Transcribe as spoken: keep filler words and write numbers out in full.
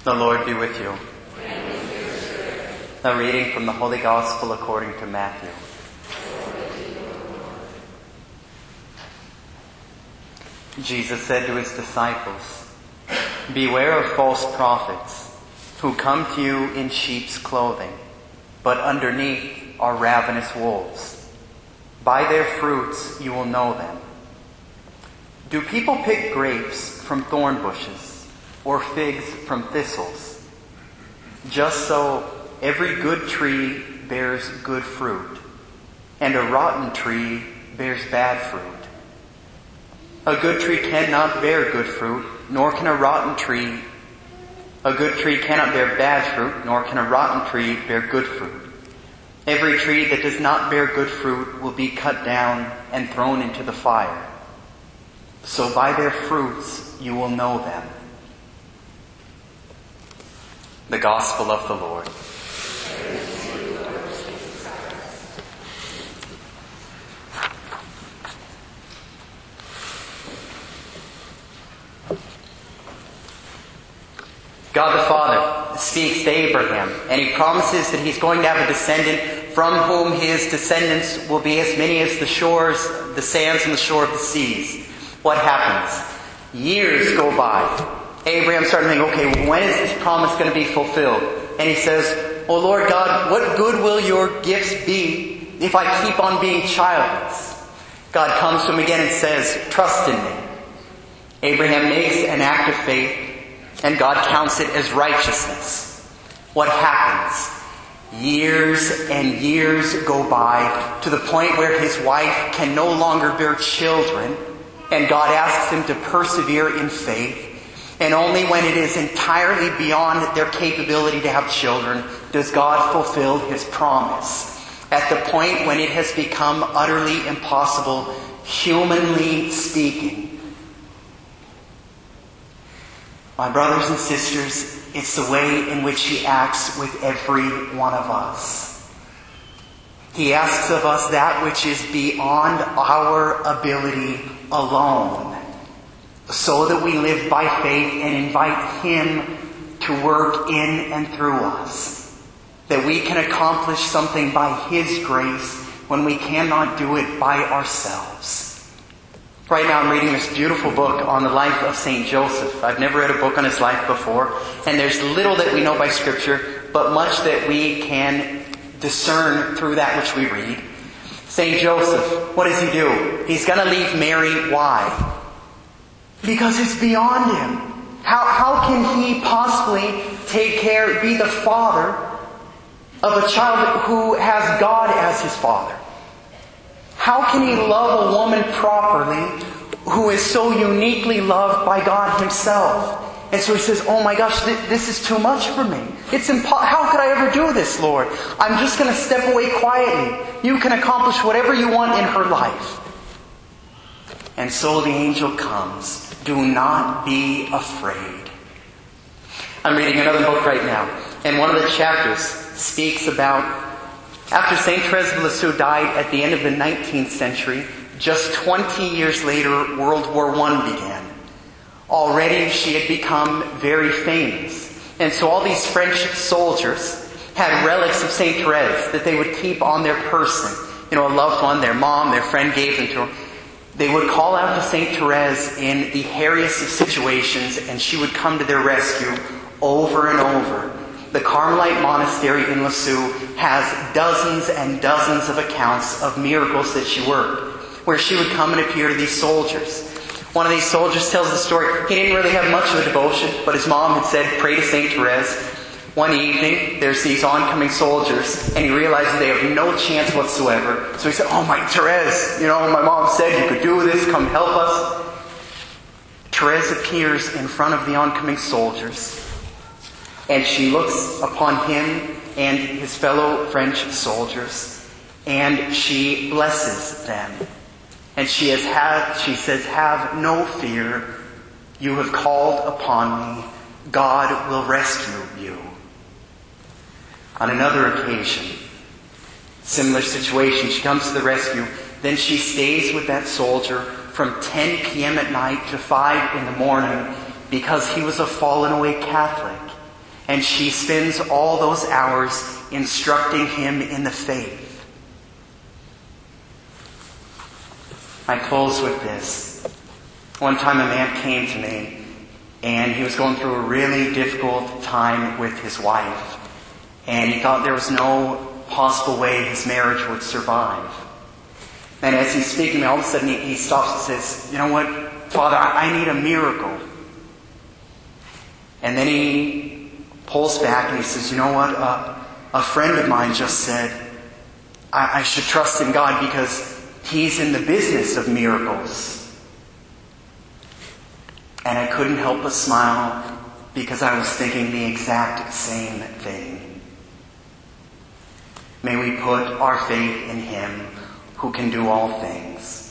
The Lord be with you. A reading from the Holy Gospel according to Matthew. Jesus said to his disciples, "Beware of false prophets, who come to you in sheep's clothing, but underneath are ravenous wolves. By their fruits you will know them. Do people pick grapes from thorn bushes, or figs from thistles? Just so every good tree bears good fruit, and a rotten tree bears bad fruit. A good tree cannot bear good fruit, nor can a rotten tree. A good tree cannot bear bad fruit, nor can a rotten tree bear good fruit. Every tree that does not bear good fruit will be cut down and thrown into the fire. So by their fruits you will know them." The Gospel of the Lord. God the Father speaks to Abraham, and he promises that he's going to have a descendant from whom his descendants will be as many as the shores, the sands on the shore of the seas. What happens? Years go by. Abraham's starting to think, okay, when is this promise going to be fulfilled? And he says, "Oh Lord God, what good will your gifts be if I keep on being childless?" God comes to him again and says, "Trust in me." Abraham makes an act of faith, and God counts it as righteousness. What happens? Years and years go by to the point where his wife can no longer bear children, and God asks him to persevere in faith. And only when it is entirely beyond their capability to have children does God fulfill his promise. At the point when it has become utterly impossible, humanly speaking. My brothers and sisters, it's the way in which he acts with every one of us. He asks of us that which is beyond our ability alone, so that we live by faith and invite him to work in and through us. That we can accomplish something by his grace when we cannot do it by ourselves. Right now I'm reading this beautiful book on the life of Saint Joseph. I've never read a book on his life before, and there's little that we know by Scripture, but much that we can discern through that which we read. Saint Joseph, what does he do? He's going to leave Mary. Why? Because it's beyond him. How, how can he possibly take care, be the father of a child who has God as his father? How can he love a woman properly who is so uniquely loved by God himself? And so he says, "Oh my gosh, th- this is too much for me. It's impo- How could I ever do this, Lord? I'm just going to step away quietly. You can accomplish whatever you want in her life." And so the angel comes. "Do not be afraid." I'm reading another book right now, and one of the chapters speaks about after Saint Therese of Lisieux died at the end of the nineteenth century, just twenty years later, World War One began. Already she had become very famous. And so all these French soldiers had relics of Saint Therese that they would keep on their person. You know, a loved one, their mom, their friend gave them to them. They would call out to Saint Therese in the hairiest of situations, and she would come to their rescue over and over. The Carmelite monastery in Lisieux has dozens and dozens of accounts of miracles that she worked, where she would come and appear to these soldiers. One of these soldiers tells the story. He didn't really have much of a devotion, but his mom had said, "Pray to Saint Therese." One evening, there's these oncoming soldiers, and he realizes they have no chance whatsoever. So he said, "Oh my Therese, you know, my mom said you could do this, come help us." Therese appears in front of the oncoming soldiers, and she looks upon him and his fellow French soldiers, and she blesses them. And she has had, she says, "Have no fear. You have called upon me. God will rescue you." On another occasion, similar situation, she comes to the rescue. Then she stays with that soldier from ten p.m. at night to five in the morning because he was a fallen away Catholic. And she spends all those hours instructing him in the faith. I close with this. One time a man came to me, and he was going through a really difficult time with his wife. And he thought there was no possible way his marriage would survive. And as he's speaking to me, all of a sudden he, he stops and says, "You know what, Father, I, I need a miracle." And then he pulls back and he says, "You know what, uh, a friend of mine just said I, I should trust in God because He's in the business of miracles." And I couldn't help but smile because I was thinking the exact same thing. May we put our faith in Him who can do all things.